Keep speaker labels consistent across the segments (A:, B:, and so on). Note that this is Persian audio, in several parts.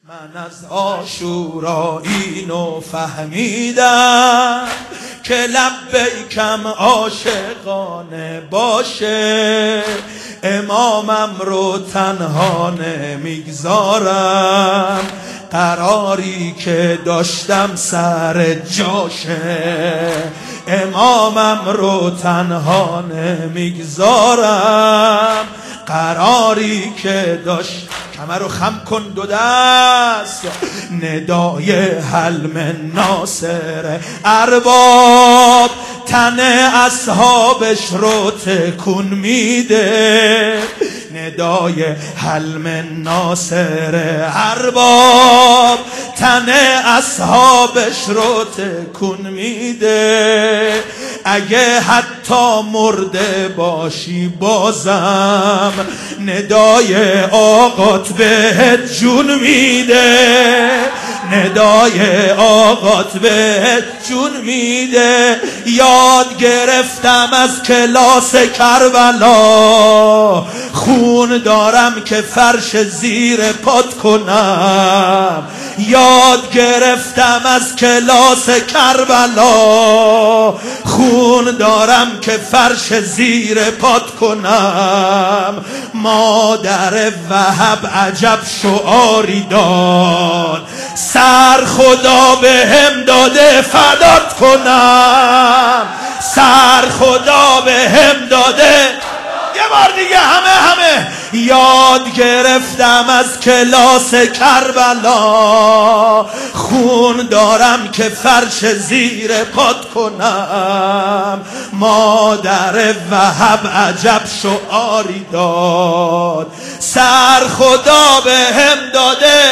A: من از عاشورا اینو فهمیدم که لبیکم عاشقانه باشه، امامم رو تنها نمیگذارم، قراری که داشتم سر جاشه، امامم رو تنها نمیگذارم، قراری که داشت. کمر رو خم کن دو دست، ندای حلم ناصر ارباب تن اصحابش رو تکون میده، ندای حلم ناصر ارباب تن اصحابش رو تکون میده، اگه حتی مرده باشی بازم ندای آقات بهت جون میده، ندای آقات بهت جون میده. یاد گرفتم از کلاس کربلا، خون دارم که فرش زیر پات کنم، یاد گرفتم از کلاس کربلا، خون دارم که فرش زیر پات کنم. مادر وهب عجب شعاری داد، سر خدا به هم داده فدات کنم، سر خدا به هم داده. یه بار دیگه همه یاد گرفتم از کلاس کربلا، خون دارم که فرش زیر پات کنم. مادر وهب عجب شعاری داد، سر خدا به هم داده،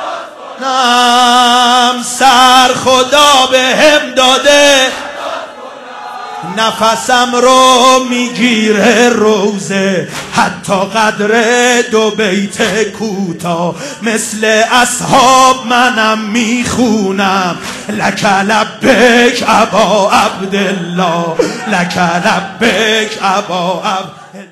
A: نم سر خدا به هم داده، نفسم رو میگیره روزه، حتی قدر دو بیت کوتاه مثل اصحاب منم میخونم. لک لبیک ابا عبدالله، لک لبیک ابا عبدالله.